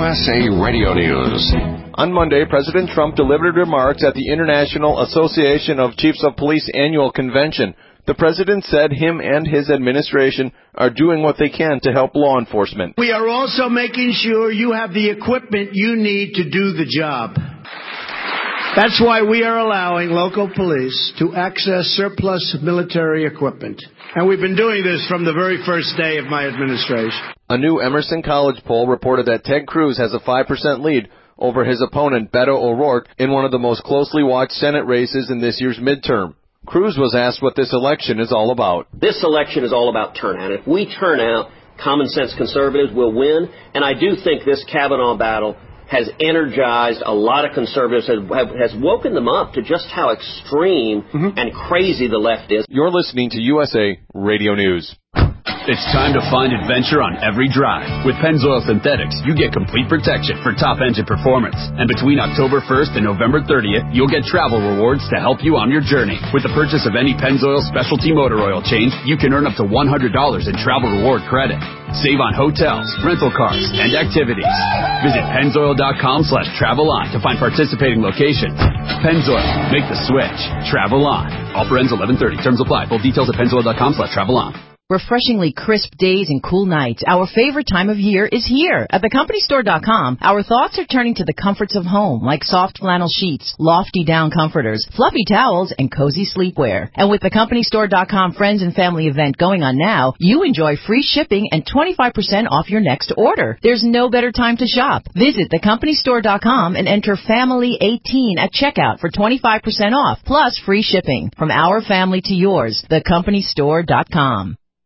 USA Radio News. On Monday, President Trump delivered remarks at the International Association of Chiefs of Police annual convention. The president said him and his administration are doing what they can to help law enforcement. We are also making sure you have the equipment you need to do the job. That's why we are allowing local police to access surplus military equipment. And we've been doing this from the very first day of my administration. A new Emerson College poll reported that Ted Cruz has a 5% lead over his opponent, Beto O'Rourke, in one of the most closely watched Senate races in this year's midterm. Cruz was asked what this election is all about. This election is all about turnout. If we turn out, common sense conservatives will win. And I do think this Kavanaugh battle has energized a lot of conservatives, has woken them up to just how extreme and crazy the left is. You're listening to USA Radio News. It's time to find adventure on every drive. With Pennzoil Synthetics, you get complete protection for top engine performance. And between October 1st and November 30th, you'll get travel rewards to help you on your journey. With the purchase of any Pennzoil specialty motor oil change, you can earn up to $100 in travel reward credit. Save on hotels, rental cars, and activities. Visit Pennzoil.com/travel-on to find participating locations. Pennzoil, make the switch. Travel on. Offer ends 11/30. Terms apply. Full details at Pennzoil.com/travel-on. Refreshingly crisp days and cool nights. Our favorite time of year is here. At thecompanystore.com, our thoughts are turning to the comforts of home, like soft flannel sheets, lofty down comforters, fluffy towels, and cozy sleepwear. And with the companystore.com Friends and Family event going on now, you enjoy free shipping and 25% off your next order. There's no better time to shop. Visit thecompanystore.com and enter Family18 at checkout for 25% off, plus free shipping. From our family to yours, thecompanystore.com.